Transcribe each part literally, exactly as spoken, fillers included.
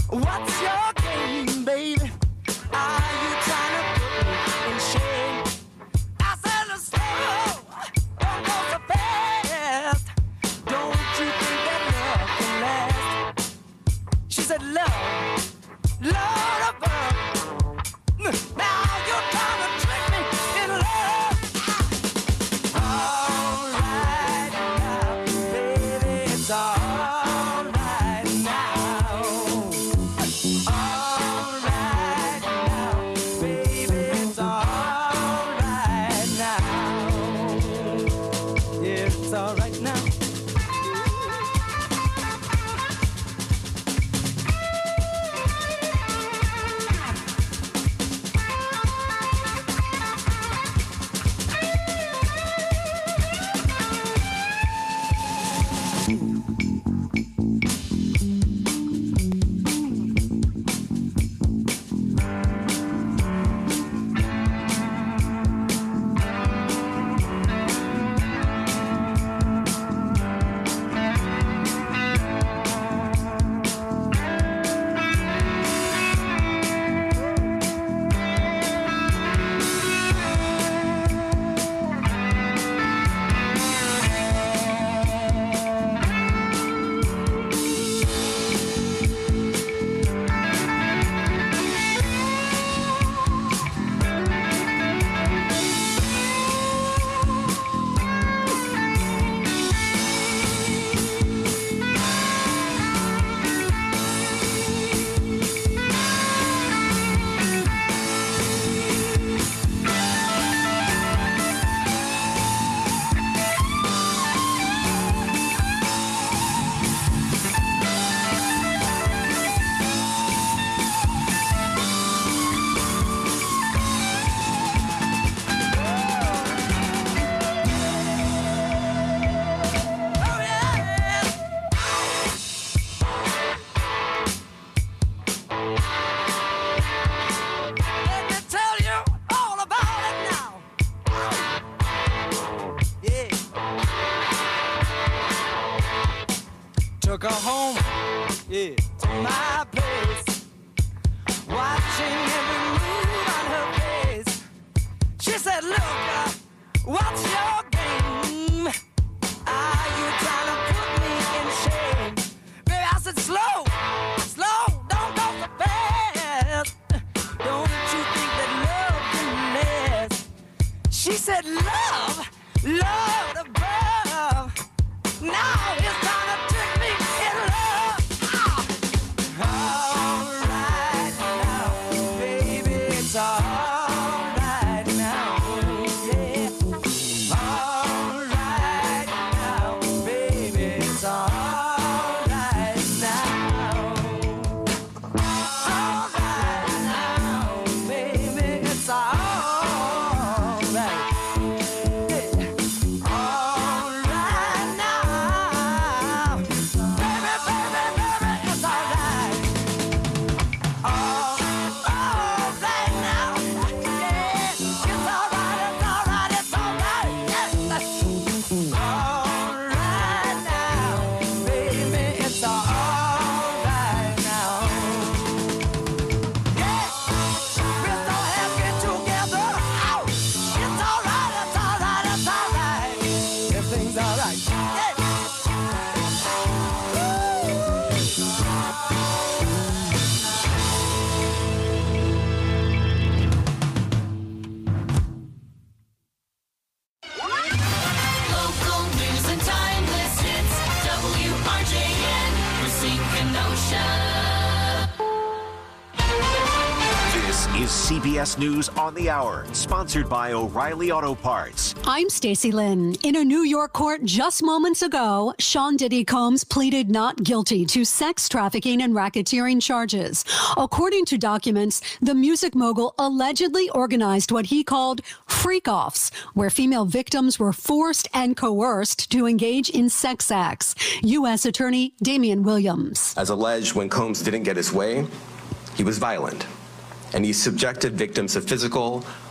What's your game, baby? Are you trying to put me in shame? I said, let's slow, don't go so fast. Don't you think that love can last? She said, love, love above. Now you're trying to trick me in love. All right now, baby, it's all right now. All right now, baby, it's all right now. Yeah, it's all right now. Let me tell you all about it now. Yeah. Took her home, yeah, to my place. Watching every move on her face. She said, look, uh, what's your game? Are you trying to put me in shame? Baby, I said, slow, slow, don't go so fast. Don't you think that love can last? She said, love, love above. Now it's time to trick me in love. Ah. All right now, baby, it's all right now. Yeah. All right now, baby, it's all right now. All right now, baby, it's all right. Yeah. All right now, baby, baby, baby, it's all right. All, all right now, yeah, it's all right, it's all right, it's all right. Yes. All right now, baby, it's all right now. Yeah, we're so happy together. Ow. It's all right, it's all right, it's all right. Everything's all right. Yeah. Local news and timeless hits. W R J N, Racine Kenosha. This is C B S News on the Hour, sponsored by O'Reilly Auto Parts. I'm Stacey Lynn. In a New York court just moments ago, Sean Diddy Combs pleaded not guilty to sex trafficking and racketeering charges. According to documents, the music mogul allegedly organized what he called freak-offs, where female victims were forced and coerced to engage in sex acts. U S Attorney Damian Williams. As alleged, when Combs didn't get his way, he was violent, and he subjected victims to physical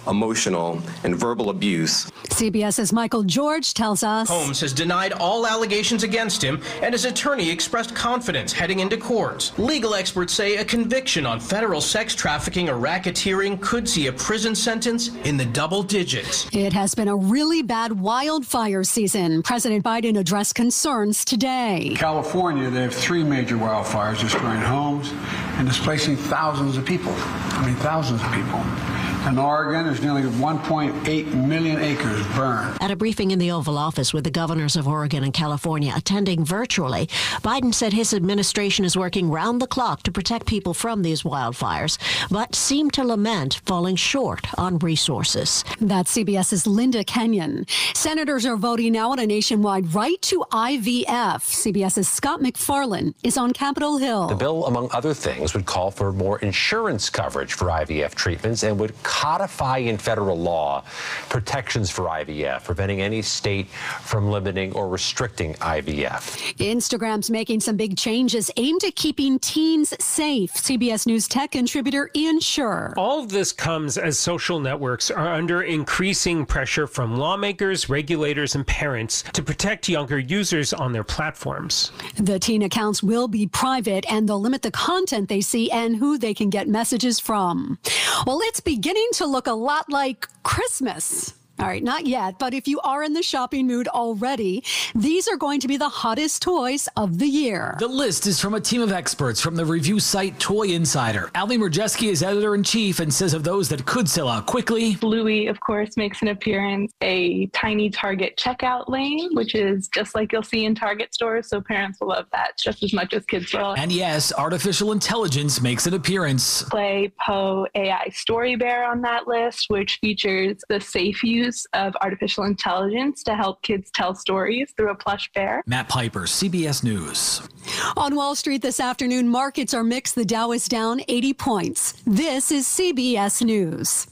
emotional, and verbal abuse. CBS's Michael George tells us Combs has denied all allegations against him, and his attorney expressed confidence heading into court. Legal experts say a conviction on federal sex trafficking or racketeering could see a prison sentence in the double digits. It has been a really bad wildfire season. President Biden addressed concerns today. In California, they have three major wildfires destroying homes and displacing thousands of people. I mean, thousands of people. In Oregon, there's nearly one point eight million acres burned. At a briefing in the Oval Office with the governors of Oregon and California attending virtually, Biden said his administration is working round the clock to protect people from these wildfires, but seemed to lament falling short on resources. That's CBS's Linda Kenyon. Senators are voting now on a nationwide right to I V F. CBS's Scott McFarlane is on Capitol Hill. The bill, among other things, would call for more insurance coverage for I V F treatments and would codify in federal law protections for I V F, preventing any state from limiting or restricting I V F. Instagram's making some big changes aimed at keeping teens safe. C B S News tech contributor Ian Scher. All of this comes as social networks are under increasing pressure from lawmakers, regulators, and parents to protect younger users on their platforms. The teen accounts will be private, and they'll limit the content they see and who they can get messages from. Well, it's beginning to look a lot like Christmas. All right, not yet, but if you are in the shopping mood already, these are going to be the hottest toys of the year. The list is from a team of experts from the review site Toy Insider. Ali Murjeski is editor-in-chief and says of those that could sell out quickly. Bluey, of course, makes an appearance. A tiny Target checkout lane, which is just like you'll see in Target stores, so parents will love that just as much as kids will. And yes, artificial intelligence makes an appearance. Play Poe A I Story Bear on that list, which features the safe use of artificial intelligence to help kids tell stories through a plush bear. Matt Piper, C B S News. On Wall Street this afternoon, markets are mixed. The Dow is down eighty points. This is C B S News.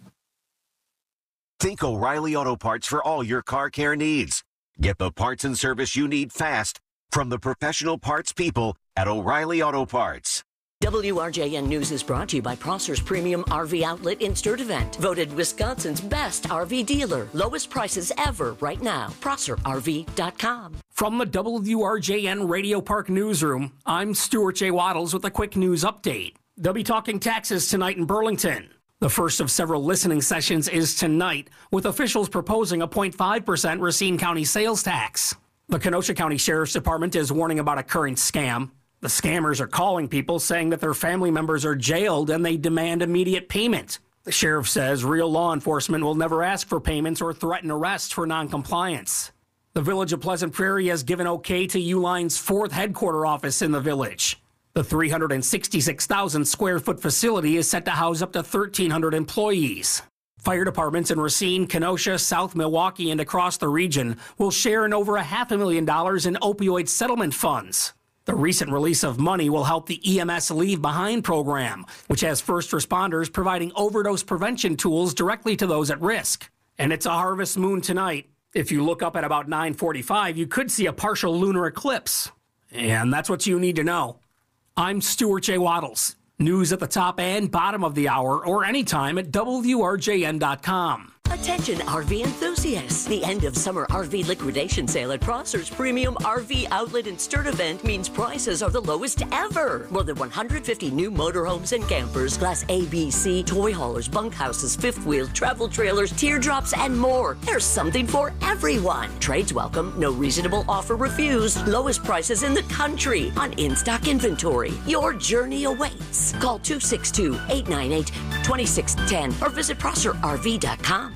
Think O'Reilly Auto Parts for all your car care needs. Get the parts and service you need fast from the professional parts people at O'Reilly Auto Parts. W R J N News is brought to you by Prosser's Premium R V Outlet in Sturtevant. Voted Wisconsin's best R V dealer. Lowest prices ever right now. Prosser R V dot com. From the W R J N Radio Park Newsroom, I'm Stuart J. Waddles with a quick news update. They'll be talking taxes tonight in Burlington. The first of several listening sessions is tonight, with officials proposing a zero point five percent Racine County sales tax. The Kenosha County Sheriff's Department is warning about a current scam. The scammers are calling people saying that their family members are jailed and they demand immediate payment. The sheriff says real law enforcement will never ask for payments or threaten arrest for noncompliance. The Village of Pleasant Prairie has given okay to Uline's fourth headquarter office in the village. The three hundred sixty-six thousand square foot facility is set to house up to thirteen hundred employees. Fire departments in Racine, Kenosha, South Milwaukee, and across the region will share in over a half a million dollars in opioid settlement funds. The recent release of money will help the E M S Leave Behind program, which has first responders providing overdose prevention tools directly to those at risk. And it's a harvest moon tonight. If you look up at about nine forty-five, you could see a partial lunar eclipse. And that's what you need to know. I'm Stuart J. Waddles. News at the top and bottom of the hour or anytime at W R J N dot com. Attention R V enthusiasts. The end of summer R V liquidation sale at Prosser's Premium R V Outlet in Sturtevant means prices are the lowest ever. More than one hundred fifty new motorhomes and campers, Class A, B, C, toy haulers, bunkhouses, fifth wheel, travel trailers, teardrops, and more. There's something for everyone. Trades welcome, no reasonable offer refused. Lowest prices in the country on in-stock inventory. Your journey awaits. Call two six two, eight nine eight, two six one zero or visit Prosser R V dot com.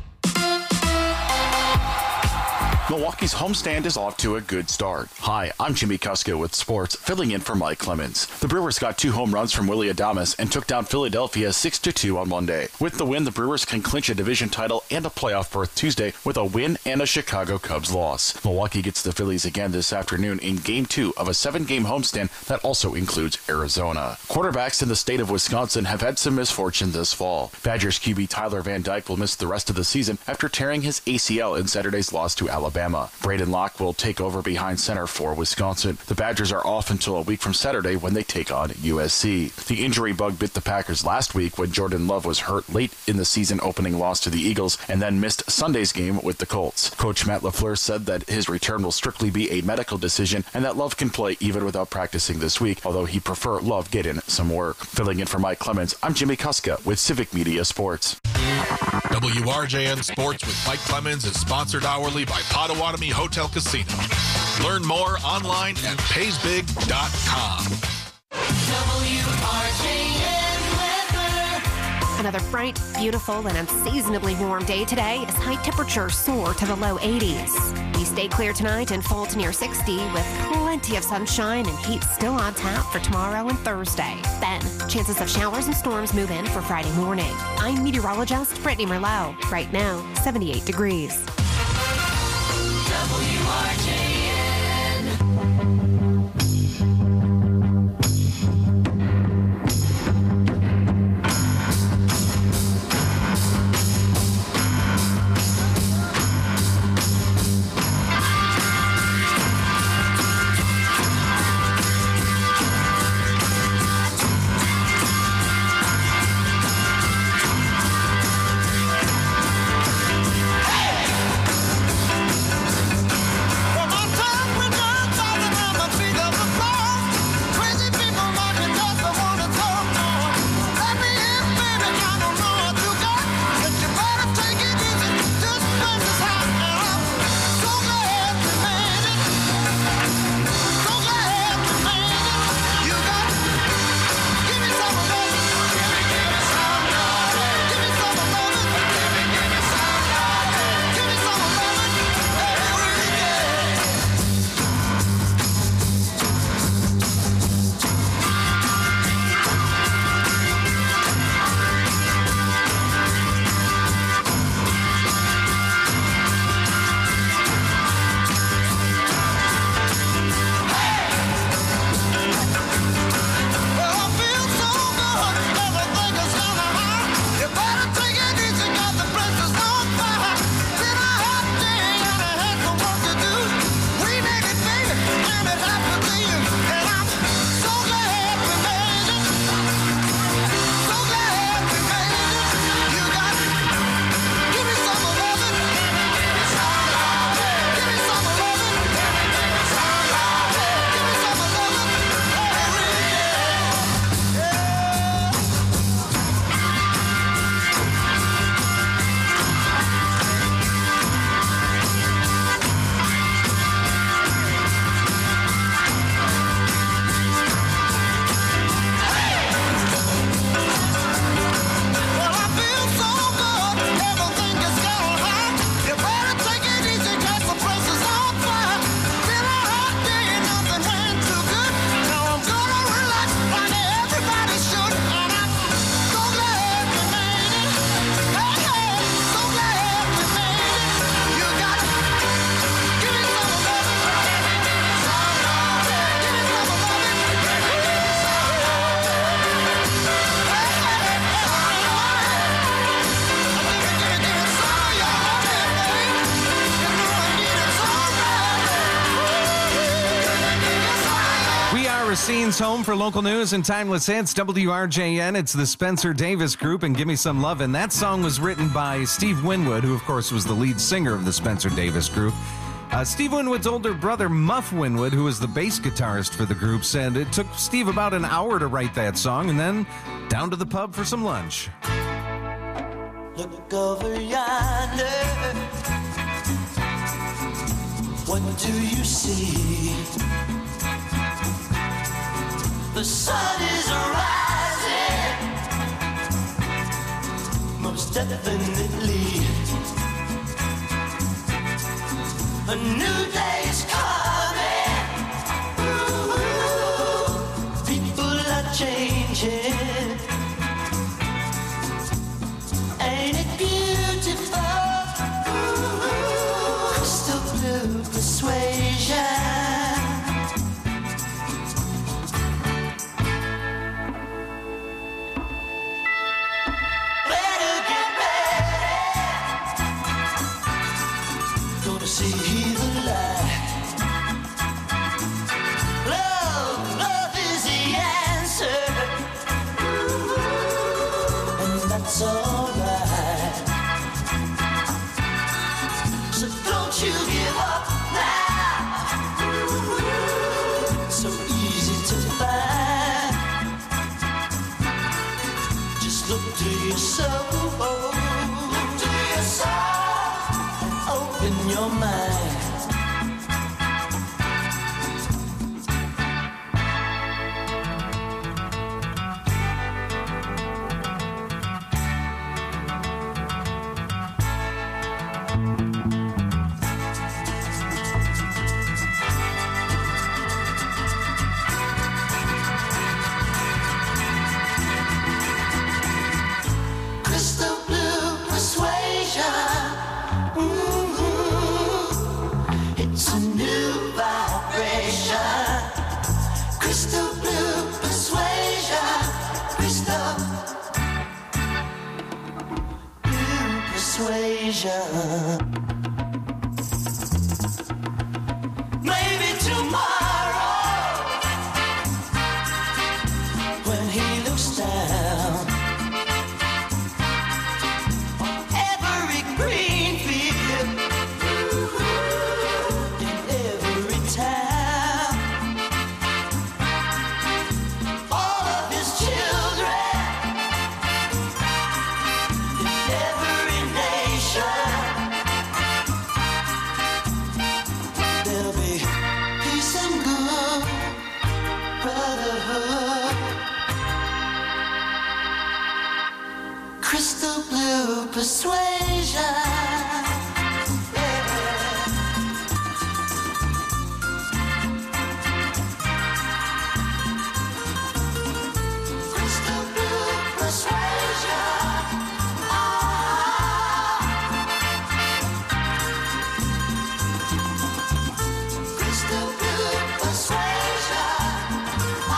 Milwaukee's homestand is off to a good start. Hi, I'm Jimmy Kuska with sports, filling in for Mike Clemens. The Brewers got two home runs from Willy Adames and took down Philadelphia six to two on Monday. With the win, the Brewers can clinch a division title and a playoff berth Tuesday with a win and a Chicago Cubs loss. Milwaukee gets the Phillies again this afternoon in Game two of a seven-game homestand that also includes Arizona. Quarterbacks in the state of Wisconsin have had some misfortune this fall. Badgers Q B Tyler Van Dyke will miss the rest of the season after tearing his A C L in Saturday's loss to Alabama. Alabama. Braden Locke will take over behind center for Wisconsin. The Badgers are off until a week from Saturday when they take on U S C. The injury bug bit the Packers last week when Jordan Love was hurt late in the season opening loss to the Eagles and then missed Sunday's game with the Colts. Coach Matt LaFleur said that his return will strictly be a medical decision and that Love can play even without practicing this week, although he'd prefer Love get in some work. Filling in for Mike Clemens, I'm Jimmy Kuska with Civic Media Sports. W R J N Sports with Mike Clemens is sponsored hourly by Potawatomi Hotel Casino. Learn more online at pays big dot com. W R J N weather. Another bright, beautiful, and unseasonably warm day today as high temperatures soar to the low eighties. We stay clear tonight and fall to near sixty with plenty of sunshine and heat still on tap for tomorrow and Thursday. Then, chances of showers and storms move in for Friday morning. I'm meteorologist Brittany Merlot. Right now, seventy-eight degrees. W R J N. Scenes home for local news and timeless hits. W R J N. It's the Spencer Davis Group and Give Me Some Love. And that song was written by Steve Winwood, who, of course, was the lead singer of the Spencer Davis Group. Uh, Steve Winwood's older brother, Muff Winwood, who was the bass guitarist for the group, said it took Steve about an hour to write that song and then down to the pub for some lunch. Look over yonder. What do you see? The sun is rising, most definitely. A new day is coming. Ooh, people are changing. Ain't it beautiful? Ooh, crystal blue persuasion. See that's alright. So don't you give up now. So easy to find. Just look to yourself. Look to yourself and open your mind. Crystal blue persuasion. Mm-hmm. It's a new vibration. Crystal blue persuasion. Crystal blue persuasion. Maybe tomorrow, when he looks down, every green field in every town, all of his children in every nation, there'll be peace and good brotherhood. Crystal blue persuasion. Crystal blue persuasion. Ah. Crystal blue persuasion. Ah.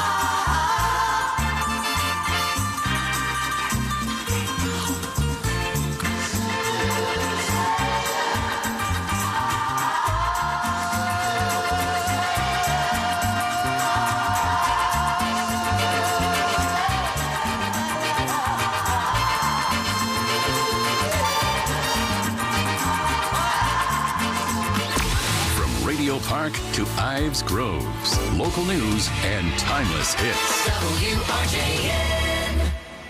From Radio Park to Ives Groves, local news and timeless hits. W R J N.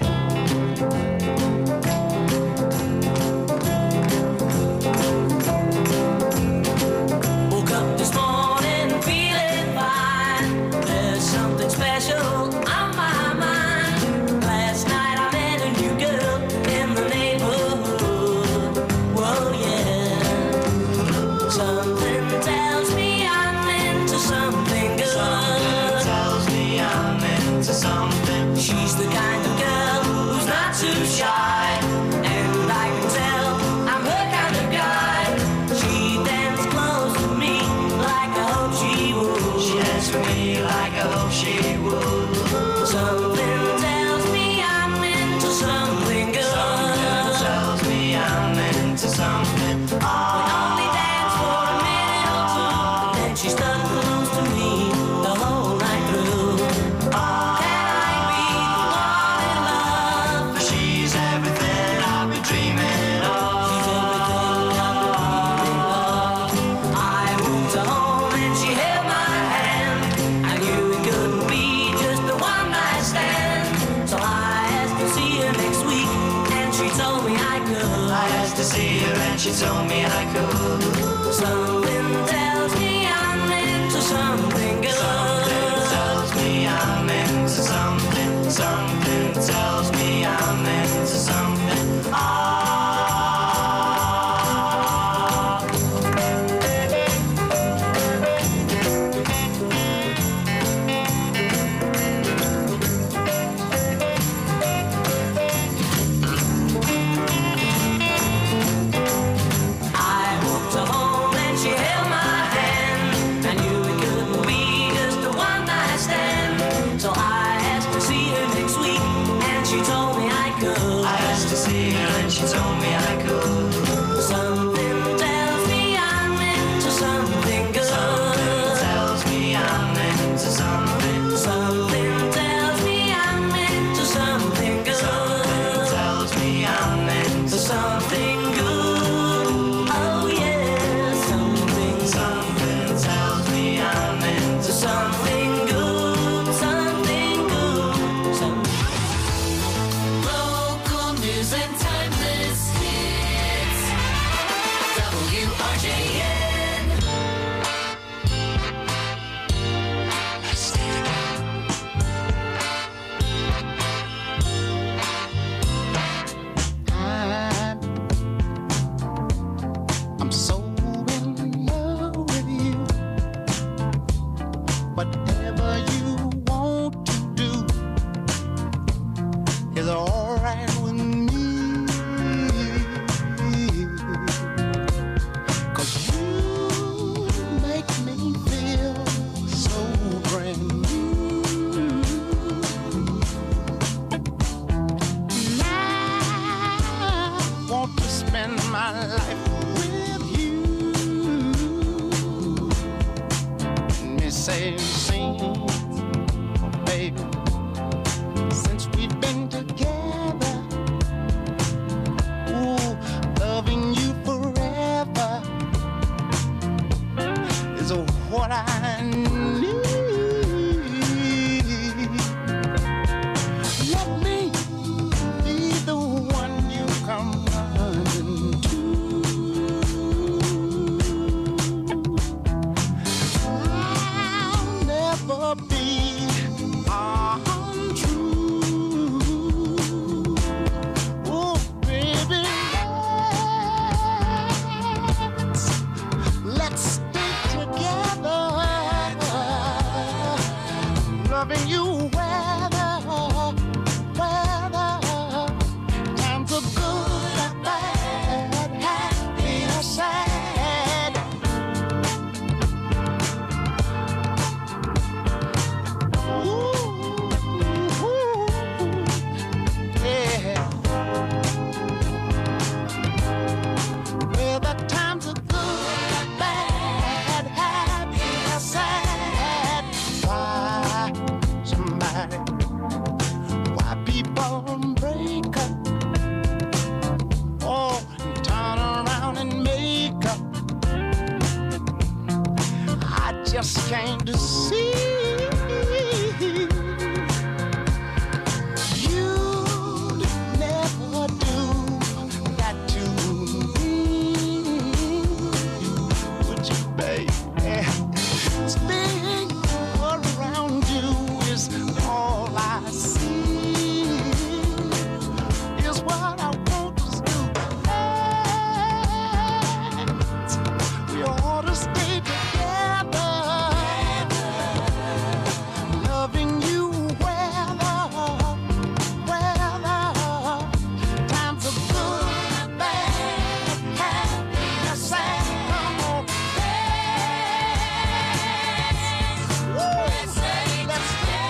Woke up this morning feeling fine. There's something special on my mind. Last night I met a new girl in the neighborhood. Whoa, yeah. Something tells me I'm into something good. Something tells me I'm into something. She's the kind of girl who's not too shy, and I can tell I'm her kind of guy. She danced close to me like I hope she would. She danced for me like I hope she would. Something tells me I'm into something good. Something tells me I'm into something. We only danced for a minute or two, then she stuck close to me the whole night through. Can I be the one in love? For she's everything I've been dreaming of. She's everything I've been dreaming of. I walked her home and she held my hand. I knew it couldn't be just a one night stand. So I asked to see her next week, and she told me I could. I asked to see her and she told me I could. Something tells me I'm into something good. Something tells me I'm into something. Something tells me I'm into something. Ah. I walked her home and she held my staying together. Ooh, loving you forever is what I need. Let me be the one you come running to. I'll never be untrue. Oh, baby, let's, let's stay together. Loving you weather, weather. Times are good and bad, happy or sad. Ooh, yeah. Well, the times are good and bad, happy or sad. Why somebody, why people break up? Oh, and turn around and make up. I just came to see you'd never do that to me, would you, baby? Staying around you is all I see, is what I want us to do. We ought to stay together, loving you weather, weather. Times are good and bad, happy or sad. Come on, let's stay, let's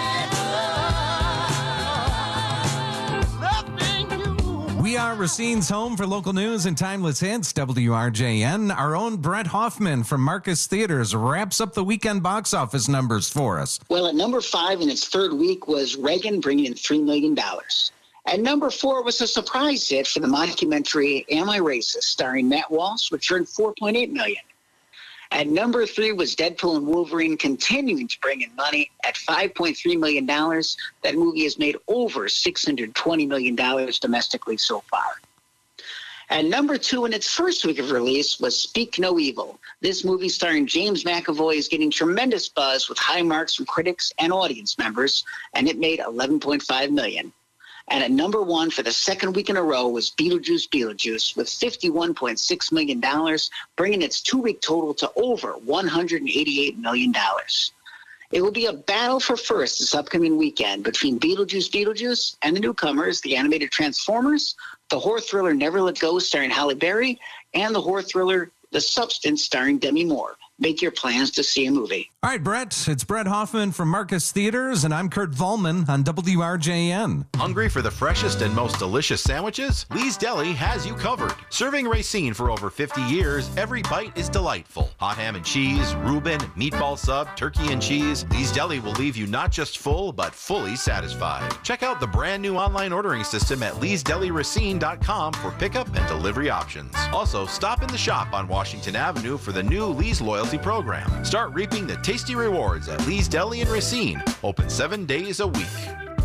stay loving you. We are Racine's home for local news and timeless hits. W R J N. Our own Brett Hoffman from Marcus Theaters wraps up the weekend box office numbers for us. Well, at number five in its third week was Reagan, bringing in three million dollars. At number four was a surprise hit for the mockumentary Am I Racist, starring Matt Walsh, which earned four point eight million dollars. At number three was Deadpool and Wolverine, continuing to bring in money at five point three million dollars. That movie has made over six hundred twenty million dollars domestically so far. At number two in its first week of release was Speak No Evil. This movie starring James McAvoy is getting tremendous buzz with high marks from critics and audience members, and it made eleven point five million dollars. And at number one for the second week in a row was Beetlejuice Beetlejuice with fifty-one point six million dollars, bringing its two-week total to over one hundred eighty-eight million dollars. It will be a battle for first this upcoming weekend between Beetlejuice Beetlejuice and the newcomers, the animated Transformers, the horror thriller Never Let Go starring Halle Berry, and the horror thriller The Substance starring Demi Moore. Make your plans to see a movie. All right, Brett, it's Brett Hoffman from Marcus Theaters, and I'm Kurt Vollman on W R J N. Hungry for the freshest and most delicious sandwiches? Lee's Deli has you covered. Serving Racine for over fifty years, every bite is delightful. Hot ham and cheese, Reuben, meatball sub, turkey and cheese. Lee's Deli will leave you not just full, but fully satisfied. Check out the brand new online ordering system at lees deli racine dot com for pickup and delivery options. Also, stop in the shop on Washington Avenue for the new Lee's Loyalty program. Start reaping the tasty rewards at Lee's Deli in Racine. Open seven days a week.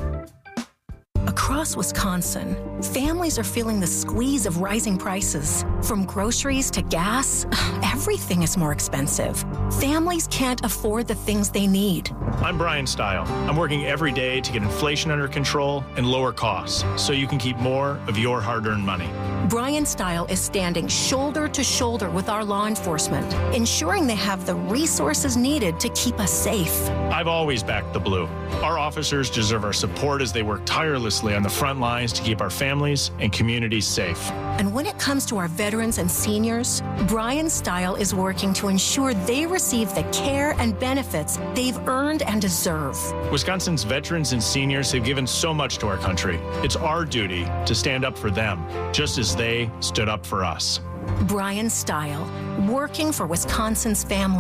Across Wisconsin, families are feeling the squeeze of rising prices. From groceries to gas, everything is more expensive. Families can't afford the things they need. I'm Brian Stile. I'm working every day to get inflation under control and lower costs so you can keep more of your hard-earned money. Brian Stile is standing shoulder to shoulder with our law enforcement, ensuring they have the resources needed to keep us safe. I've always backed the blue. Our officers deserve our support as they work tirelessly on the front lines to keep our families and communities safe. And when it comes to our veterans and seniors, Brian Stile is working to ensure they receive the care and benefits they've earned and deserve. Wisconsin's veterans and seniors have given so much to our country. It's our duty to stand up for them, just as they stood up for us. Brian Stile, working for Wisconsin's families,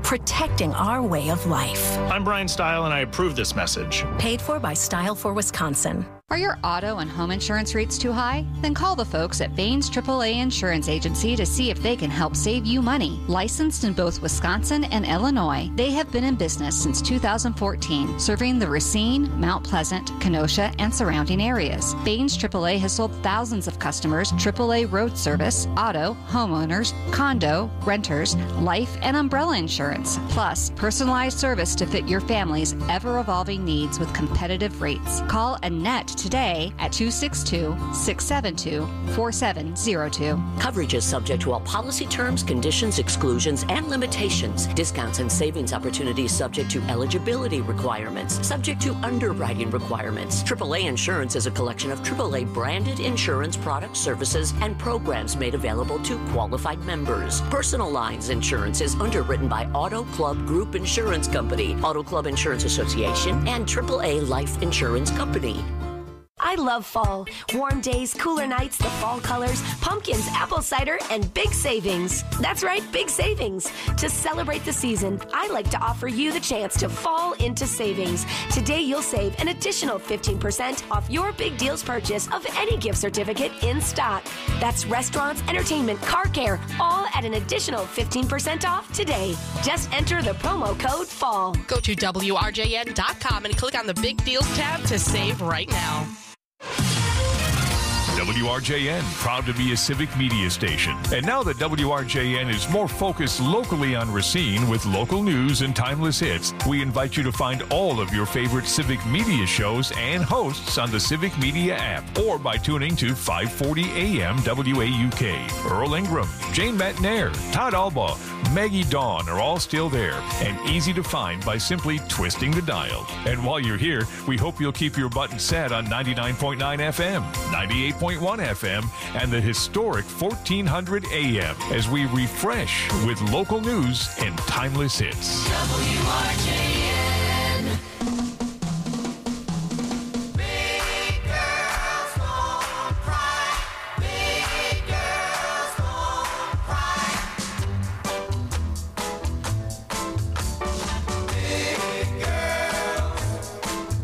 protecting our way of life. I'm Brian Stile, and I approve this message. Paid for by Style for Wisconsin. Are your auto and home insurance rates too high? Then call the folks at Baines triple A Insurance Agency to see if they can help save you money. Licensed in both Wisconsin and Illinois, they have been in business since two thousand fourteen, serving the Racine, Mount Pleasant, Kenosha, and surrounding areas. Baines triple A has sold thousands of customers triple A road service, auto, homeowners, condo, renters, life, and umbrella insurance, plus personalized service to fit your family's ever-evolving needs with competitive rates. Call Annette today at two six two, six seven two, four seven zero two. Coverage is subject to all policy terms, conditions, exclusions, and limitations. Discounts and savings opportunities subject to eligibility requirements, subject to underwriting requirements. triple A Insurance is a collection of triple A branded insurance products, services, and programs made available to qualified members. Personal Lines Insurance is underwritten by Auto Club Group Insurance Company, Auto Club Insurance Association, and triple A Life Insurance Company. I love fall. Warm days, cooler nights, the fall colors, pumpkins, apple cider, and big savings. That's right, big savings. To celebrate the season, I like to offer you the chance to fall into savings. Today, you'll save an additional fifteen percent off your big deals purchase of any gift certificate in stock. That's restaurants, entertainment, car care, all at an additional fifteen percent off today. Just enter the promo code FALL. Go to W R J N dot com and click on the Big Deals tab to save right now. W R J N, proud to be a civic media station. And now that W R J N is more focused locally on Racine with local news and timeless hits, we invite you to find all of your favorite civic media shows and hosts on the Civic Media app or by tuning to five forty A M W A U K. Earl Ingram, Jane Matnair, Todd Alba, Maggie Dawn are all still there and easy to find by simply twisting the dial. And while you're here, we hope you'll keep your button set on ninety-nine point nine F M, ninety-eight point one F M, and the historic fourteen hundred A M as we refresh with local news and timeless hits. W R J N. Big girls won't cry. Big girls won't cry. Big girls,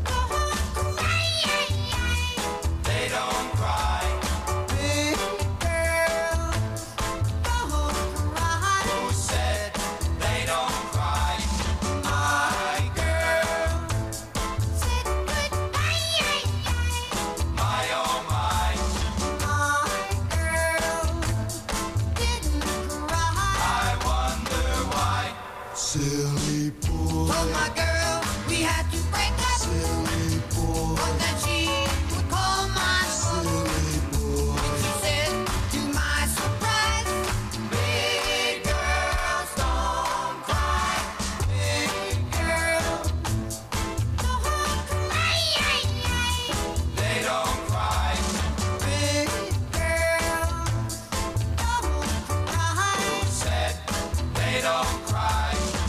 they don't cry. Big girls don't cry. Who said they don't cry? My girl said goodbye. My oh my. My girl didn't cry. I wonder why. Silly boy. Oh my girl, we had to break up. Silly boy. But then she would call my silly boy. And she said, to my surprise, big girls don't cry. Big girls don't cry. They don't cry. Big girls don't cry. Who said they don't cry?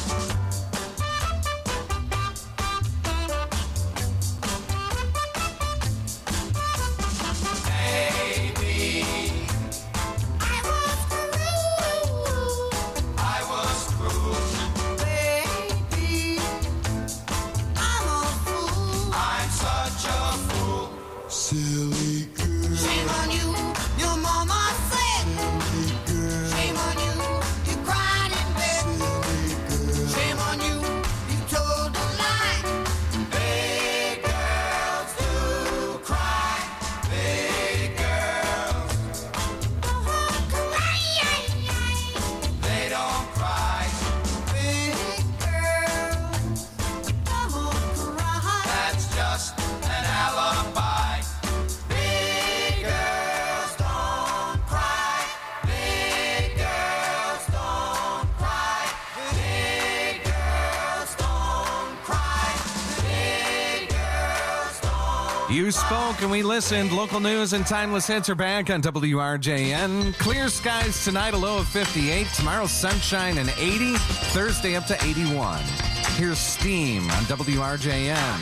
Baby, I was cruel. I was cruel. Baby, I'm a fool. I'm such a fool. Silly girl. Shame on you, your mama said. Silly girl. Shame on you, you cried in bed. Silly girl. Shame on you, you told a lie. Big girls do cry. Big girls don't cry. They don't cry. Big girls don't cry. That's just an alibi. Big girls don't cry. Big girls don't cry. Big girls don't cry. Big girls don't. You spoke and we listened. Local news and timeless hits are back on W R J N. Clear skies tonight, a low of fifty-eight. Tomorrow, sunshine and eighty. Thursday, up to eighty-one. Here's Steam on W R J N.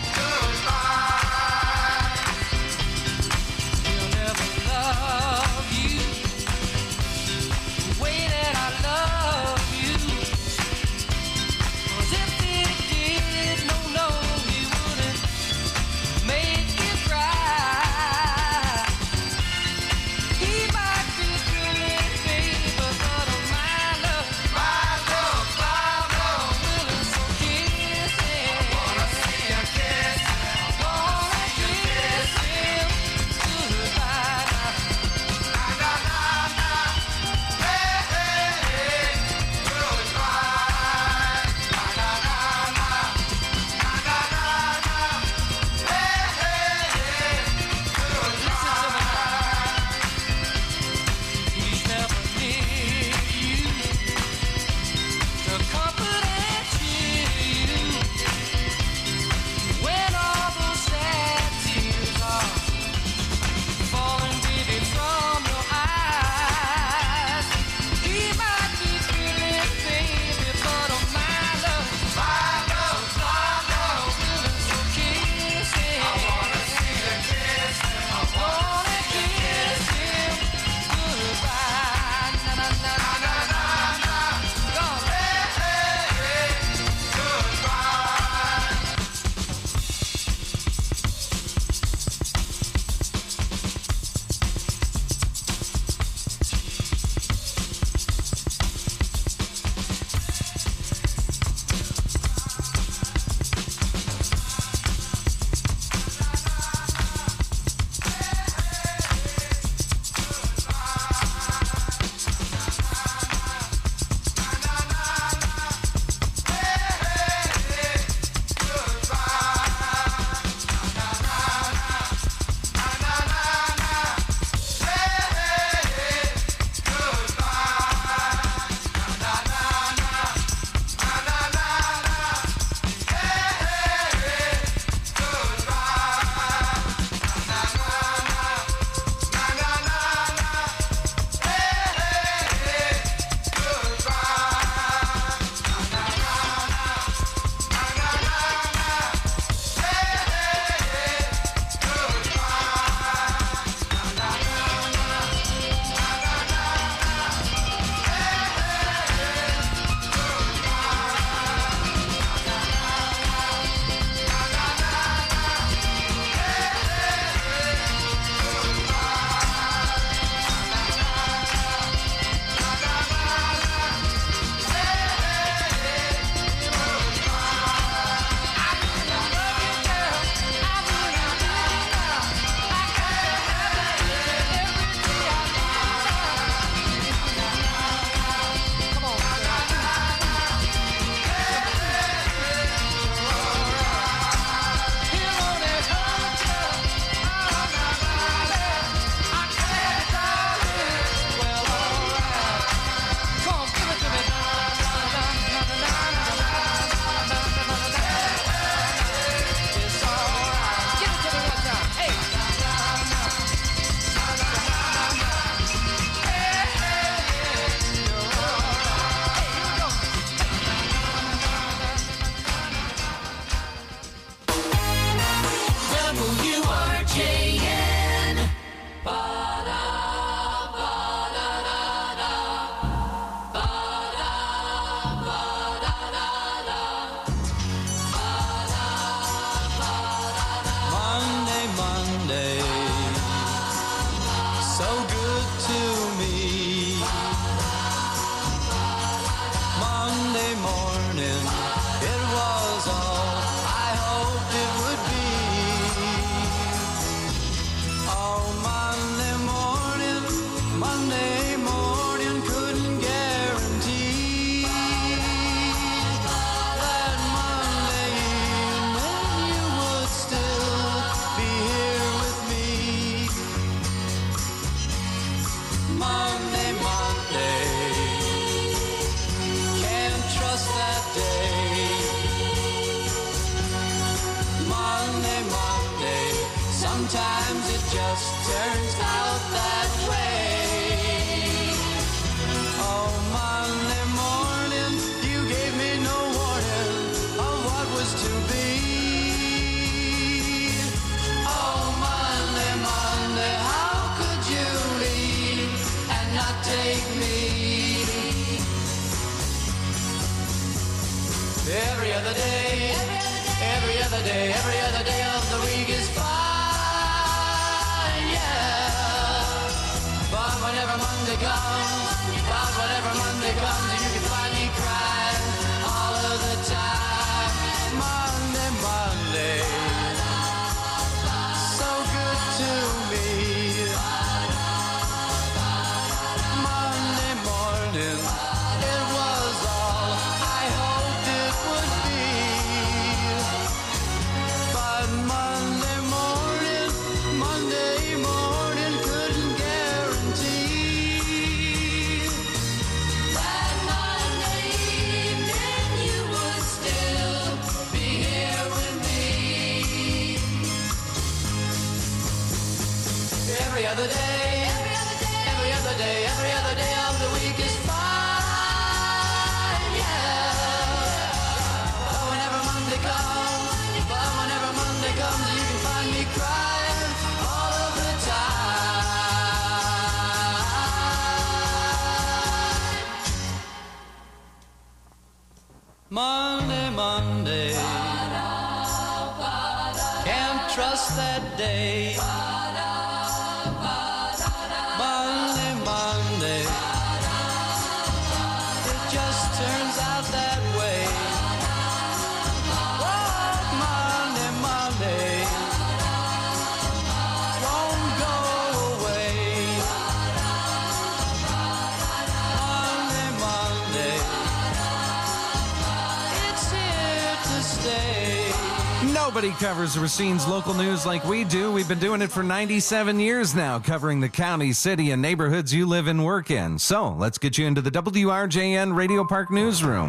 He'll never love Every other day, every other day, every other day of the week is fine, yeah. But whenever Monday comes, but whenever Monday comes, you can find me crying all of the time. Monday, Monday, so good to me. Monday morning, it was all I hoped it would be. But Monday morning, Monday morning couldn't guarantee that Monday evening you would still be here with me. Every other day, every other day, every other day, every other day of the week is fine, yeah. But whenever Monday comes, but whenever Monday comes, you can find me crying all of the time. Monday, Monday, can't trust that day. Monday, Monday, it just turns out that way. Oh, Monday, Monday, won't go away. Monday, Monday, it's here to stay. Nobody covers Racine's local news like we do. We've been doing it for ninety-seven years now, covering the county, city, and neighborhoods you live and work in. So let's get you into the W R J N Radio Park Newsroom.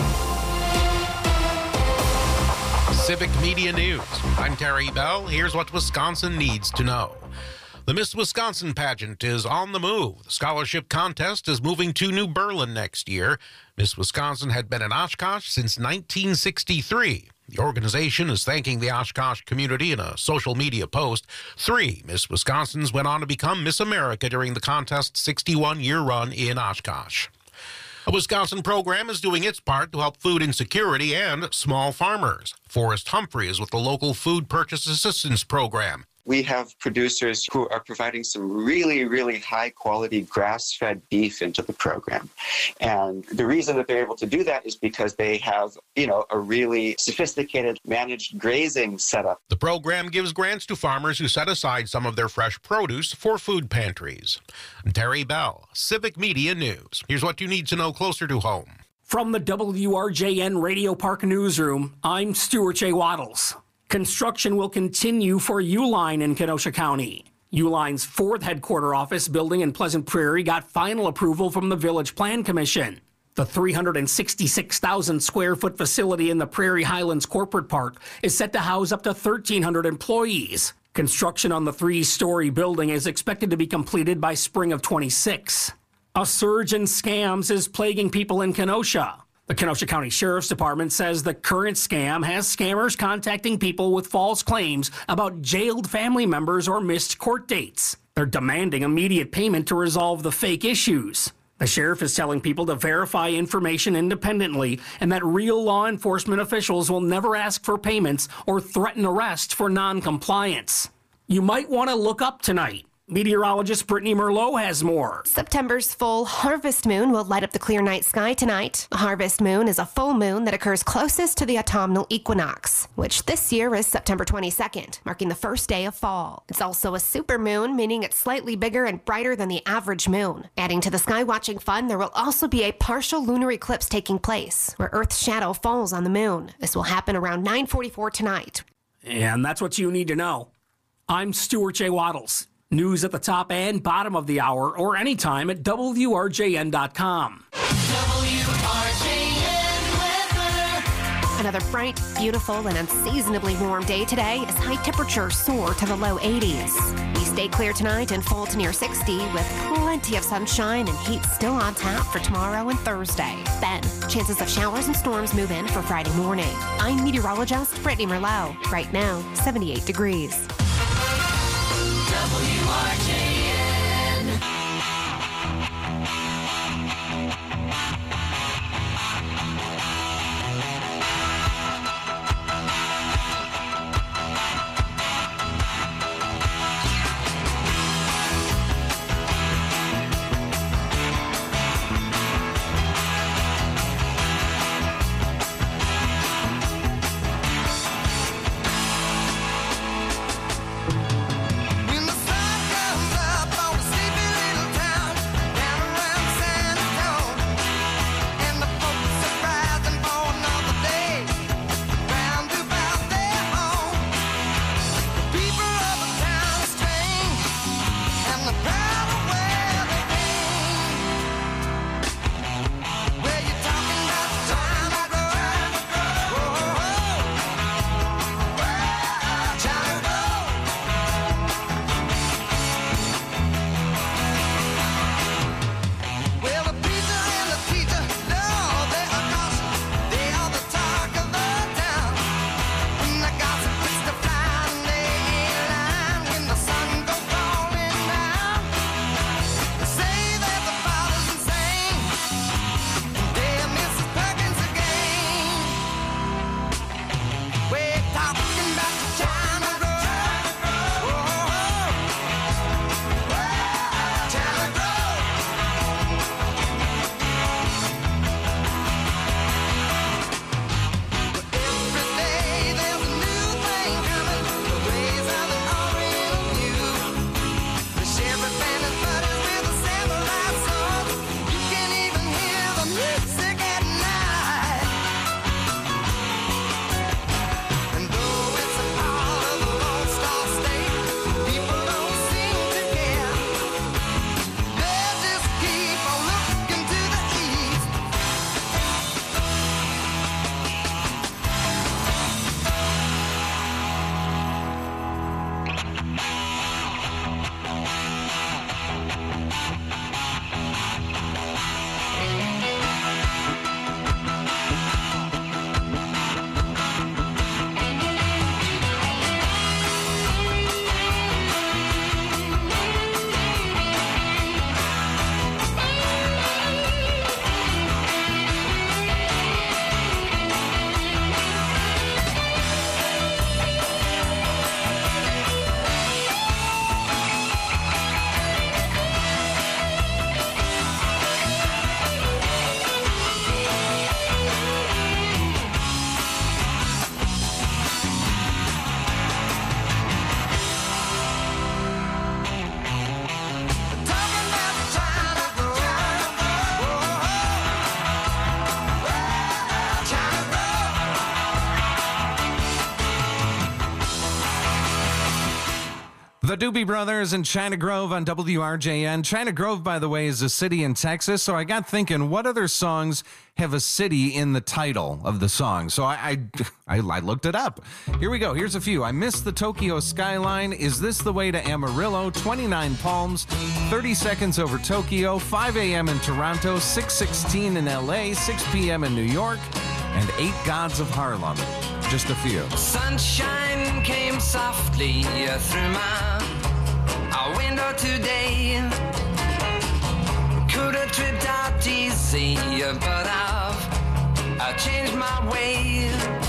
Civic Media News. I'm Terry Bell. Here's what Wisconsin needs to know. The Miss Wisconsin pageant is on the move. The scholarship contest is moving to New Berlin next year. Miss Wisconsin had been in Oshkosh since nineteen sixty-three. The organization is thanking the Oshkosh community in a social media post. Three Miss Wisconsins went on to become Miss America during the contest's sixty-one-year run in Oshkosh. A Wisconsin program is doing its part to help food insecurity and small farmers. Forrest Humphrey is with the local Food Purchase Assistance Program. We have producers who are providing some really, really high-quality grass-fed beef into the program. And the reason that they're able to do that is because they have, you know, a really sophisticated managed grazing setup. The program gives grants to farmers who set aside some of their fresh produce for food pantries. Terry Bell, Civic Media News. Here's what you need to know closer to home. From the W R J N Radio Park Newsroom, I'm Stuart J. Waddles. Construction will continue for Uline in Kenosha County. Uline's fourth headquarter office building in Pleasant Prairie got final approval from the Village Plan Commission. The three hundred sixty-six thousand square foot facility in the Prairie Highlands Corporate Park is set to house up to thirteen hundred employees. Construction on the three-story building is expected to be completed by spring of twenty-six. A surge in scams is plaguing people in Kenosha. The Kenosha County Sheriff's Department says the current scam has scammers contacting people with false claims about jailed family members or missed court dates. They're demanding immediate payment to resolve the fake issues. The sheriff is telling people to verify information independently and that real law enforcement officials will never ask for payments or threaten arrest for non-compliance. You might want to look up tonight. Meteorologist Brittany Merlot has more. September's full harvest moon will light up the clear night sky tonight. A harvest moon is a full moon that occurs closest to the autumnal equinox, which this year is September twenty-second, marking the first day of fall. It's also a super moon, meaning it's slightly bigger and brighter than the average moon. Adding to the sky watching fun, there will also be a partial lunar eclipse taking place, where Earth's shadow falls on the moon. This will happen around nine forty-four tonight. And that's what you need to know. I'm Stuart J. Waddles. News at the top and bottom of the hour or anytime at W R J N dot com. W R J N weather. Another bright, beautiful, and unseasonably warm day today as high temperatures soar to the low eighties. We stay clear tonight and fall to near sixty with plenty of sunshine and heat still on tap for tomorrow and Thursday. Then, chances of showers and storms move in for Friday morning. I'm meteorologist Brittany Merlot. Right now, seventy-eight degrees. W R J N. The Doobie Brothers in China Grove on W R J N. China Grove, by the way, is a city in Texas. So I got thinking, what other songs have a city in the title of the song? So I I, I looked it up. Here we go. Here's a few. I Miss the Tokyo Skyline. Is This the Way to Amarillo? twenty-nine Palms. thirty Seconds Over Tokyo. five a.m. in Toronto. six sixteen in L A. six p.m. in New York. And Eight Gods of Harlem. Just a few. Sunshine came softly through my our window today. Could have tripped out easy, but I've I changed my way.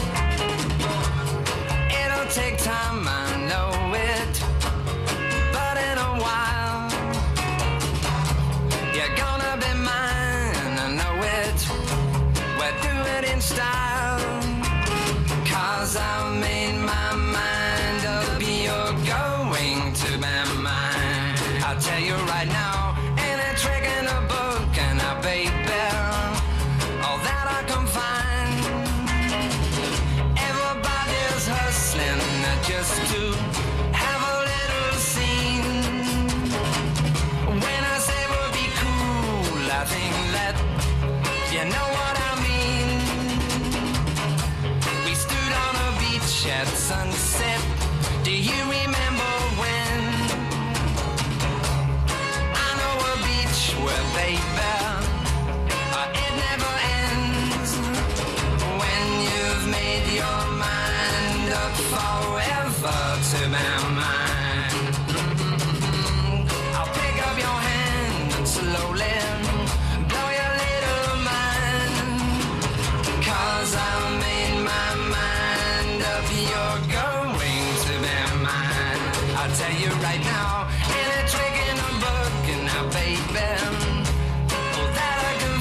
It'll take time, I know it, but in a while you're gonna be mine, I know it. We'll do it in style. Cause I've made my mind up, you're going to be mine. I'll tell you right now, ain't a trick in a book, and a baby, all that I can find. Everybody's hustling just to have a little scene. When I say we'll be cool, I think that you know what I mean. At sunset, do you remember when? I know a beach where, baby, uh, it never ends. When you've made your mind up forever to be mine, I'll pick up your hand and slowly blow your little mind. Cause I made my mind. You're going to be mine. I'll tell you right now, ain't a trick in a book, and now, baby, all that I can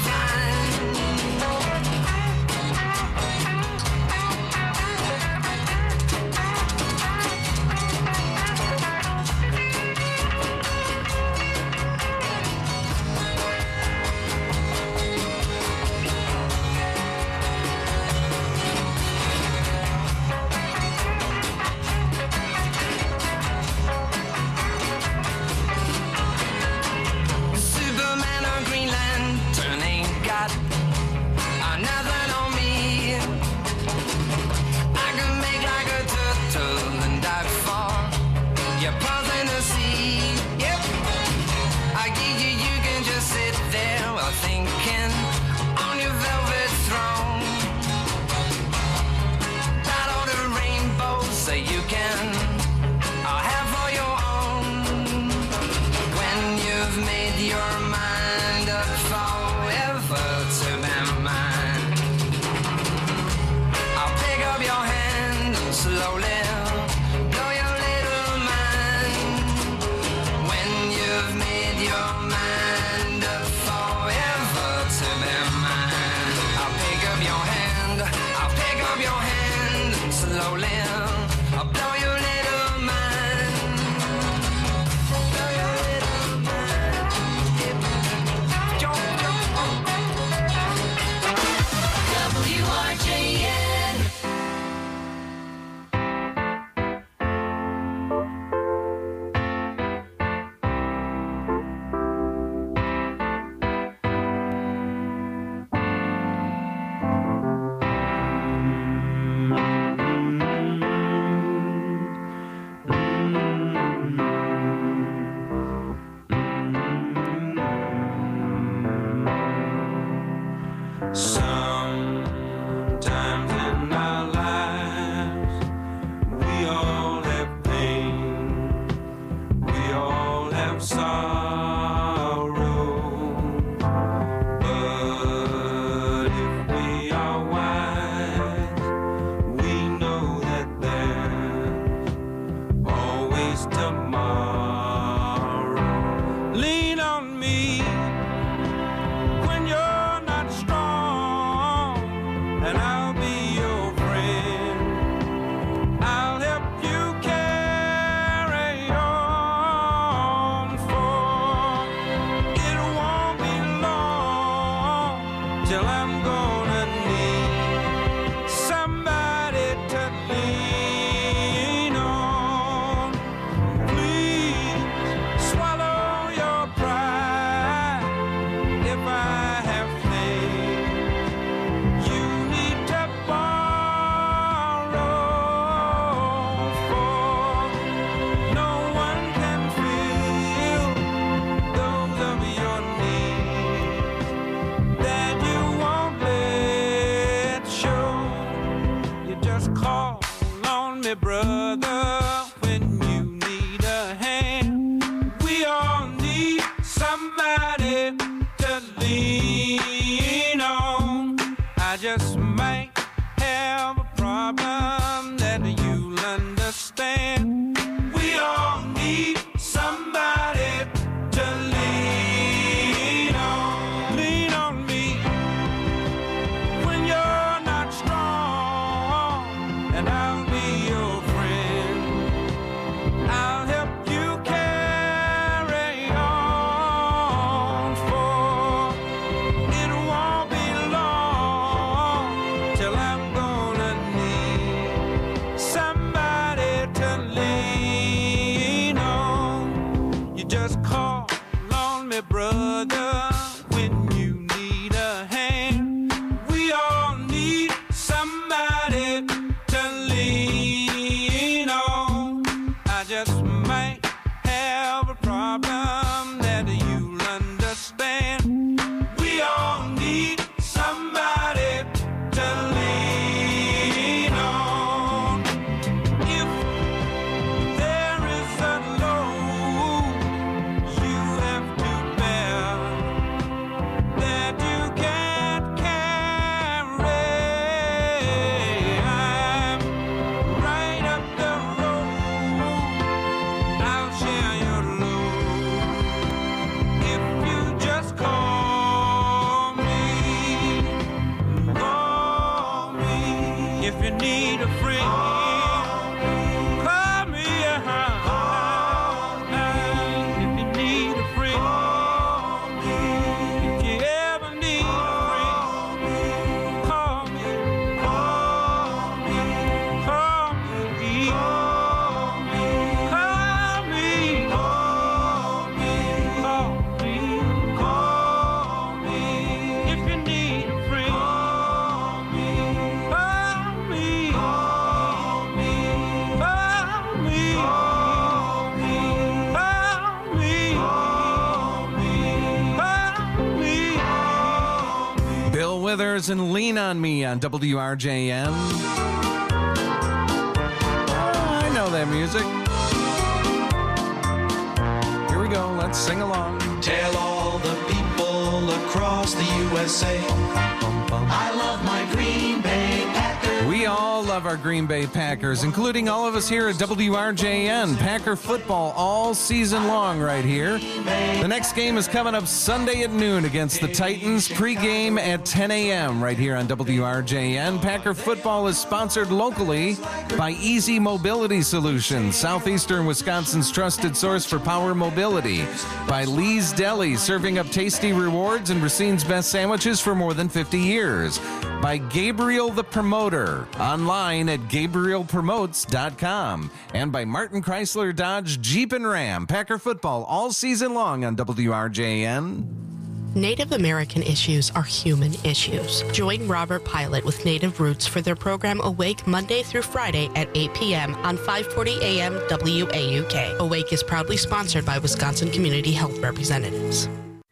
call on me, brother, when you need a hand. We all need somebody to lean on. I just might have a problem that you'll understand. We all need somebody to lean on. Lean on me when you're not strong, and I'll be your friend. I'll help you carry on, for it won't be long till I'm gonna need somebody to lean on. You just call on me, brother, when you need a hand. We all need somebody to lean on. I just might have a problem that you'll understand. We all need somebody to lean on. If there is a load you have to bear that you can't carry, I'm right up the road. I'll share your load if you just call me, call me. If you need a friend, call me. If you need a friend, if you ever need a friend, call me, call me, call me, call me, call me, call me, call me, call me. If you need a friend, call me, call me, call me, call me, call me, call me, call me, call me. Bill Withers and Lean on Me on W R J N. Oh, I know that music. Here we go. Let's sing along. Tell all the people across the U S A I love my Green Bay Packers. We all love our Green Bay Packers, including all of us here at W R J N. Packer football all season long right here. The next game is coming up Sunday at noon against the Titans. Pre-game at ten a.m. right here on W R J N. Packer football is sponsored locally by Easy Mobility Solutions, southeastern Wisconsin's trusted source for power mobility. By Lee's Deli, serving up tasty rewards and Racine's best sandwiches for more than fifty years. By Gabriel the Promoter, online at gabriel promotes dot com. And by Martin Chrysler Dodge Jeep and Ram. Packer football all season long on W R J N. Native American issues are human issues. Join Robert Pilot with Native Roots for their program Awake Monday through Friday at eight p.m. on five forty a.m. W A U K. Awake is proudly sponsored by Wisconsin Community Health Representatives.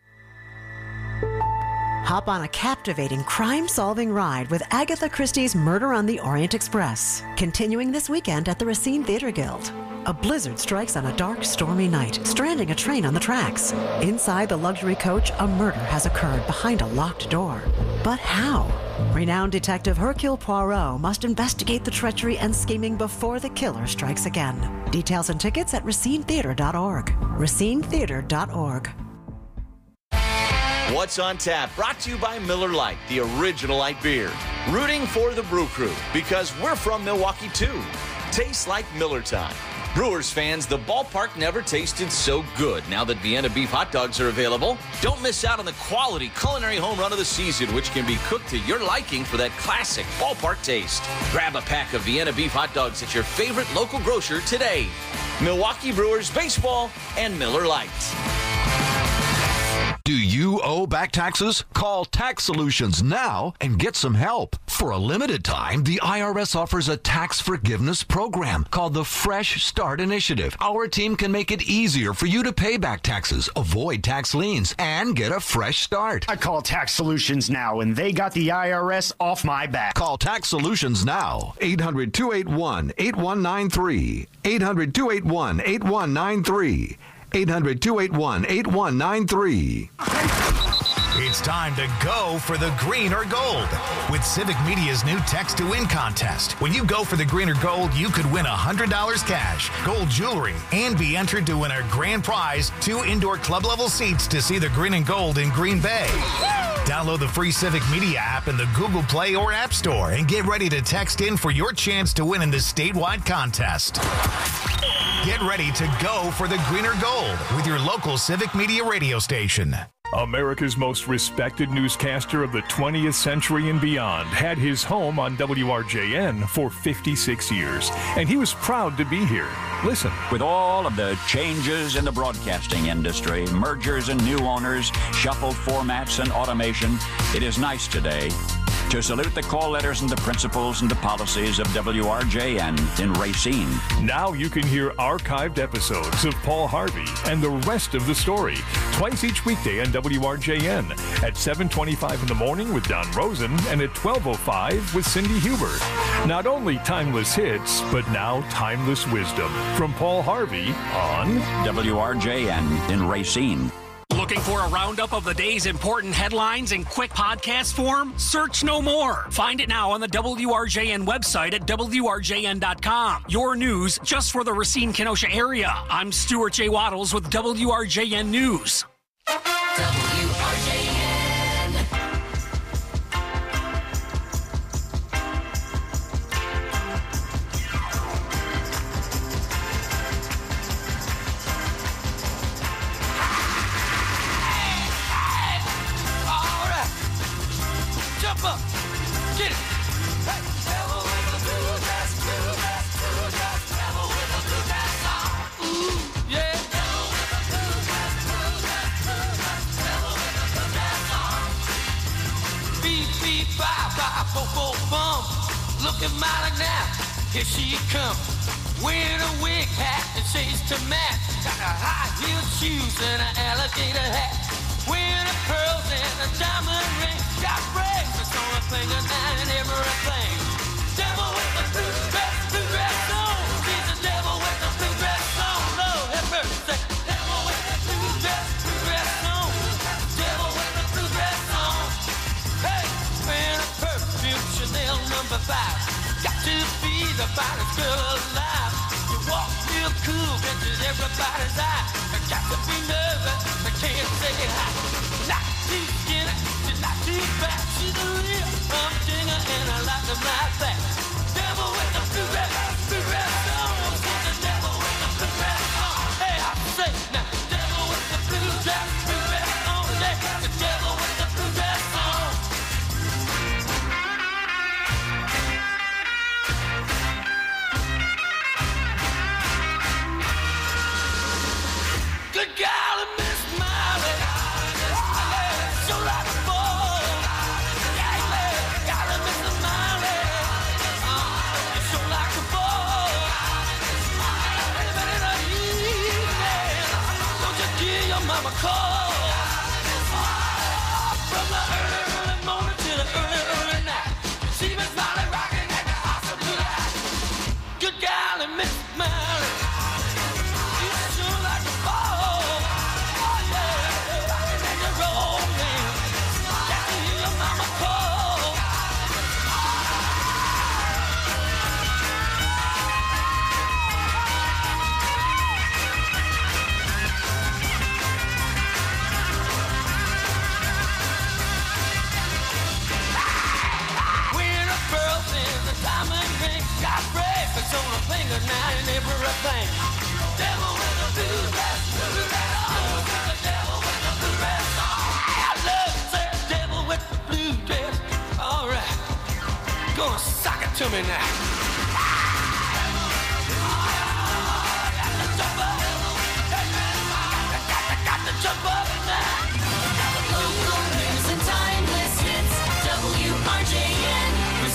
Hop on a captivating crime-solving ride with Agatha Christie's Murder on the Orient Express. Continuing this weekend at the Racine Theater Guild. A blizzard strikes on a dark, stormy night, stranding a train on the tracks. Inside the luxury coach, a murder has occurred behind a locked door. But how? Renowned detective Hercule Poirot must investigate the treachery and scheming before the killer strikes again. Details and tickets at racine theater dot org. racine theater dot org. What's on Tap, brought to you by Miller Lite, the original light beer. Rooting for the Brew Crew, because we're from Milwaukee too. Tastes like Miller time. Brewers fans, the ballpark never tasted so good now that Vienna beef hot dogs are available. Don't miss out on the quality culinary home run of the season, which can be cooked to your liking for that classic ballpark taste. Grab a pack of Vienna beef hot dogs at your favorite local grocer today. Milwaukee Brewers Baseball and Miller Lite. Do you owe back taxes? Call Tax Solutions now and get some help. For a limited time, the I R S offers a tax forgiveness program called the Fresh Start Initiative. Our team can make it easier for you to pay back taxes, avoid tax liens, and get a fresh start. I call Tax Solutions now, and they got the I R S off my back. Call Tax Solutions now. eight hundred, two eight one, eight one nine three. eight hundred, two eight one, eight one nine three. eight hundred, two eight one, eight one nine three. It's time to go for the green or gold with Civic Media's new Text to Win contest. When you go for the green or gold, you could win one hundred dollars cash, gold jewelry, and be entered to win our grand prize, two indoor club level seats to see the green and gold in Green Bay. Download the free Civic Media app in the Google Play or App Store and get ready to text in for your chance to win in this statewide contest. Get ready to go for the green or gold with your local Civic Media radio station. America's most respected newscaster of the twentieth century and beyond had his home on W R J N for fifty-six years, and he was proud to be here. Listen. With all of the changes in the broadcasting industry, mergers and new owners, shuffled formats and automation, it is nice today to salute the call letters and the principles and the policies of W R J N in Racine. Now you can hear archived episodes of Paul Harvey and the rest of the story twice each weekday on W R J N at seven twenty-five in the morning with Don Rosen and at twelve oh five with Cindy Huber. Not only timeless hits, but now timeless wisdom from Paul Harvey on W R J N in Racine. Looking for a roundup of the day's important headlines in quick podcast form? Search no more. Find it now on the W R J N website at W R J N dot com. Your news just for the Racine-Kenosha area. I'm Stuart J. Waddles with W R J N News. W R J N. Get it! Hey! Devil with the blue dress, blue dress, blue dress, devil with the blue dress on. Ooh, yeah! Devil with the blue dress, blue dress, blue dress, devil with the blue dress on. Beep, beep, bye, bye, bo, bo, bum. Looking mighty now, here she comes. Wearing a wig hat and shades to match. Got a high-heeled shoes and an alligator hat. Wearing a pearls and a diamond ring. Got bracelets on her finger and everything. Devil with the blue dress, blue dress on. She's the devil with the blue dress on. Lord have mercy. Devil with the blue dress, blue dress on. Devil with the blue dress on. Hey, wearing a perfume Chanel number five. Got to be the finest girl alive. You walk real cool, catches everybody's eye. Got to be nervous, I can't say hi. Not too skinny, she's not too fat. She's a real humdinger and I like them like that. Devil with the blue dress, blue dress on. She's the devil with the blue dress on. Hey, I say now, devil with the blue dress, blue dress on. Yeah, the devil with the blue dress on. Good golly, Miss Molly. So like a ball. Yeah, yeah, golly, Miss Molly. So like a ball. Anybody in the evening, don't you give your mama a call. From the early, early morning to the early, early night. See Miss Molly rocking at the awesome blue light. Good golly, Miss Molly. You sure like a ball. On a finger now and everything. Devil with a blue dress, blue dress on. The devil with the blue dress on. I love that devil with the blue dress. All right, gonna sock it to me now. Got to jump up. Got to jump up now. Local news and timeless hits. W R J N.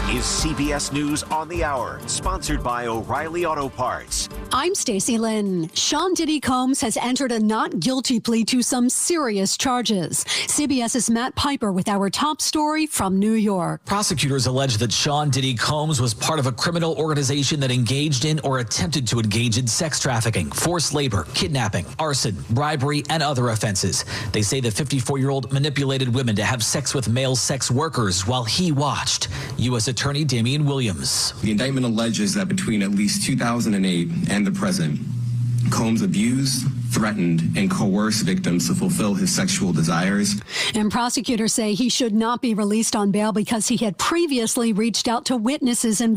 is C B S News on the Hour, sponsored by O'Reilly Auto Parts. I'm Stacey Lynn. Sean Diddy Combs has entered a not guilty plea to some serious charges. CBS's Matt Piper with our top story from New York. Prosecutors allege that Sean Diddy Combs was part of a criminal organization that engaged in or attempted to engage in sex trafficking, forced labor, kidnapping, arson, bribery, and other offenses. They say the fifty-four-year-old manipulated women to have sex with male sex workers while he watched. U S Attorney Damian Williams. The indictment alleges that between at least two thousand eight and the present, Combs abused, threatened, and coerced victims to fulfill his sexual desires. And prosecutors say he should not be released on bail because he had previously reached out to witnesses and